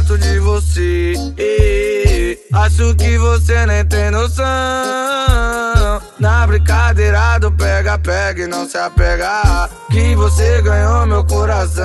tanto de você. Acho que você nem tem noção. Na brincadeira do pega, pega e não se apega, que você ganhou meu coração.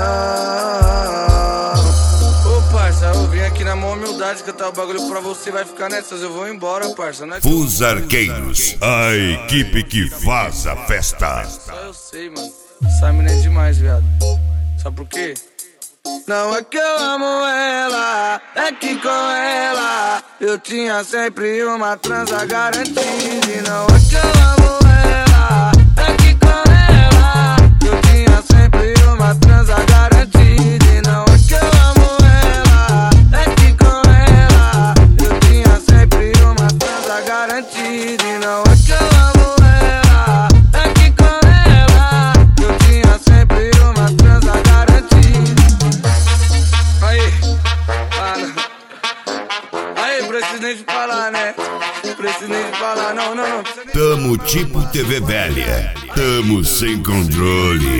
Ô parça, eu vim aqui na maior humildade cantar o bagulho pra você. Vai ficar nessas, eu vou embora, parça. Não é que Fusarqueiros, a equipe que faz a festa. só eu sei, mano. Essa mina é demais, viado. Sabe por quê? Não é que eu amo ela, é que com ela eu tinha sempre uma transa garantida. E não é que eu amo ela, é que com ela eu tinha sempre uma transa garantida. E não é que eu amo ela, é que com ela eu tinha sempre uma transa garantida. E não é que eu amo ela, é que com ela eu tinha sempre uma transa garantida. Aí, mano. Aí, presidente falar, né? Presidente falar, não. Tamo tipo TV velha, tamo sem controle.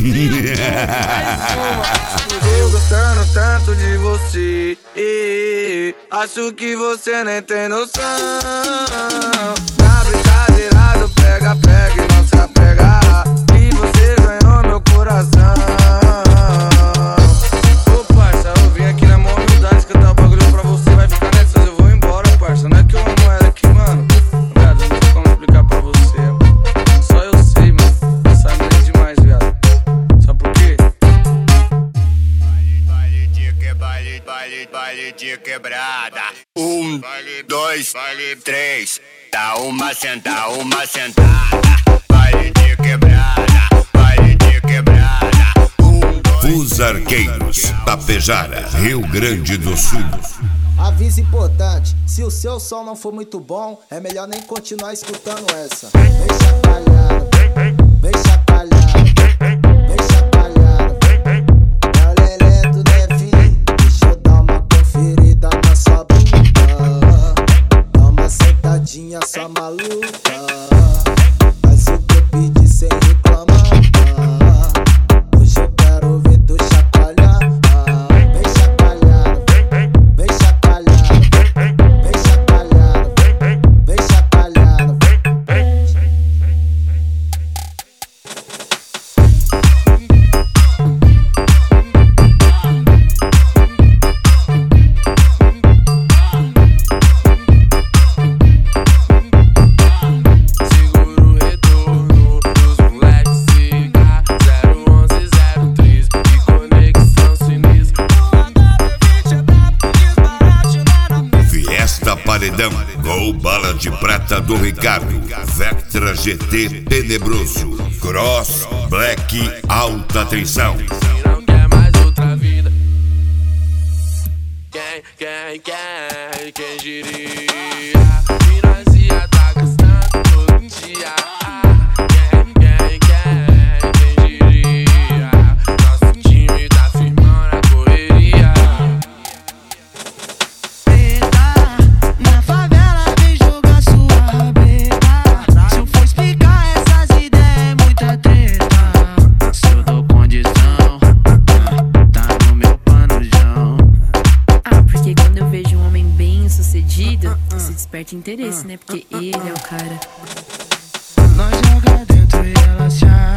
Eu gostando tanto de você, acho que você nem tem noção. Na brincadeira do pega, pega e não se apega, que você ganhou meu coração. Ô parça, eu vim aqui na maior humildade cantar o bagulho pra você. Vai ficar nessas, eu vou embora, parça. Não é que eu amo ela aqui, mano. Viado, não tem como explicar pra você. Só eu sei, mano. Essa mina é demais, viado. Sabe por quê? Baile de quebrada. 1, 2, 3. Dá uma sentada, uma sentada. Baile de quebrada, baile de quebrada. Fusarqueiros, Tapejara, Rio Grande do Sul. Aviso importante, se o seu som não for muito bom, é melhor nem continuar escutando essa. Vem chacoalhado, vem chacoalhado, vem chacoalhado. Galera do Nevinho, deixa eu dar uma conferida na sua bunda. Dá uma sentadinha só maluca, faz o que eu pedi sem reclamar. Hoje eu quero ver tu chacoalhar. Vem chacoalhado, vem chacoalhado, vem chacoalhado, vem chacoalhado. Segura o retorno dos moleques cigar 01103 de conexão sinistra. Fiesta Paredão, Gol Bala de Prata do Ricardo, Vectra GT Tenebroso, Cross Black Alta Tensão. E não quer mais outra vida. Quem diria? E nós ia tá gastando todo dia. Quem diria? Nosso time tá firmando a correria. Na favela vem jogar sua besta. Se eu for explicar essas ideias é muita treta. Se eu dou condição, tá no meu panojão. Ah, porque quando eu vejo um homem bem sucedido, se desperta interesse, né? Porque ele é o cara. Nós joga dentro e ela se